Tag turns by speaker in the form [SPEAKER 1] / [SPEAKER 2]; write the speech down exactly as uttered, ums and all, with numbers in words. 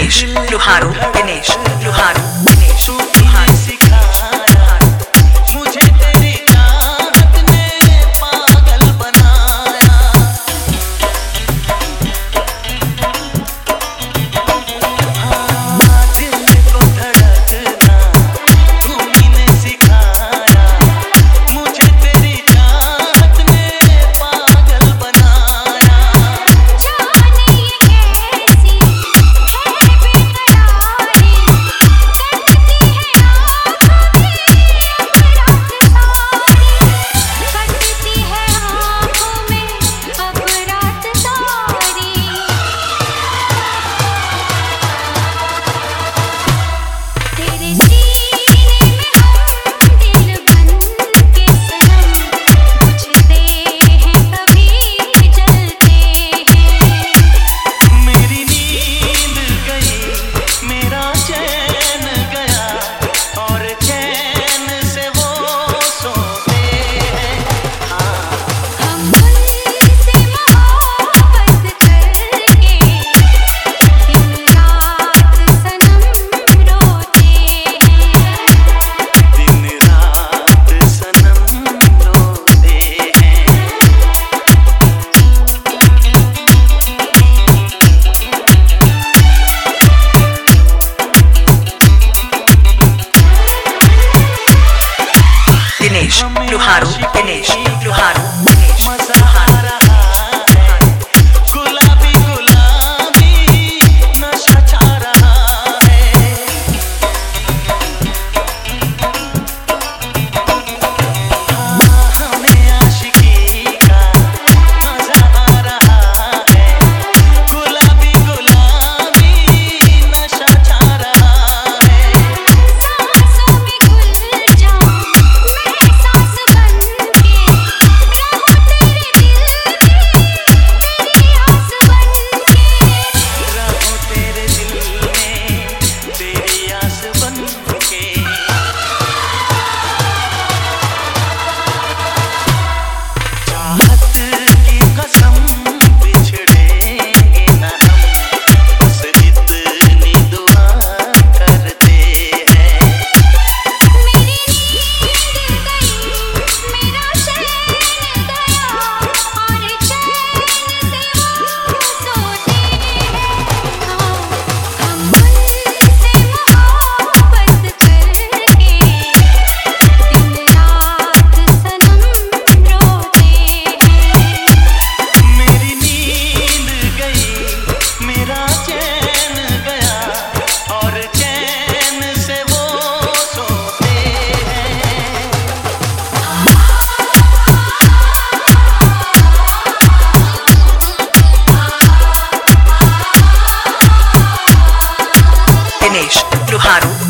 [SPEAKER 1] दिनेश लुहारू दिनेश लुहारू दिनेश लुहारू
[SPEAKER 2] मुझे तेरी चाहत ने पागल बनाया। हाँ, दिल को धड़कना तुम्ही ने सिखाया। मुझे तेरी चाहत ने पागल बनाया।
[SPEAKER 3] जाने ये कैसी है बेकरारी, करती है आँखों में अब रात सारी, करती है आँखों में अब रात सारी। तेरे सीने में हम दिल बन के सनम, बुझते हैं कभी जलते हैं।
[SPEAKER 2] मेरी नींद गई, मेरा चैन गया, और चैन से वो सोते हैं। हाँ,
[SPEAKER 3] हम उनसे मोहब्बत करके दिन रात सनम रोते हैं।
[SPEAKER 2] दिन रात सनम रोते हैं।
[SPEAKER 1] दिनेश लुहारू दिनेश लुहारू दिनेश
[SPEAKER 2] मजा
[SPEAKER 1] लुहारू
[SPEAKER 2] आ रहा है, गुलाबी गुलाबी नशा छा रहा है। हाँ, हमें आशिकी का मजा आ रहा है, गुलाबी गुलाबी नशा छा रहा है।
[SPEAKER 3] सांसों में घुल जाऊं मैं सांस बनके, रहूं तेरे दिल में तेरी आस बनके।
[SPEAKER 2] रहूं तेरे दिल में तेरी आस बनके। चाहत की कसम बिछड़ेंगे न हम, बस इतनी दुआ करते हैं।
[SPEAKER 3] मेरी नींद गई, मेरा चैन गया, और चैन से वो सोते हैं। हाँ, हम उनसे मोहब्बत करके दिन रात सनम रोते हैं।
[SPEAKER 2] मेरी नींद गई, मेरा चैन गया, और चैन से वो सोते हैं।
[SPEAKER 1] दिनेश लुहारू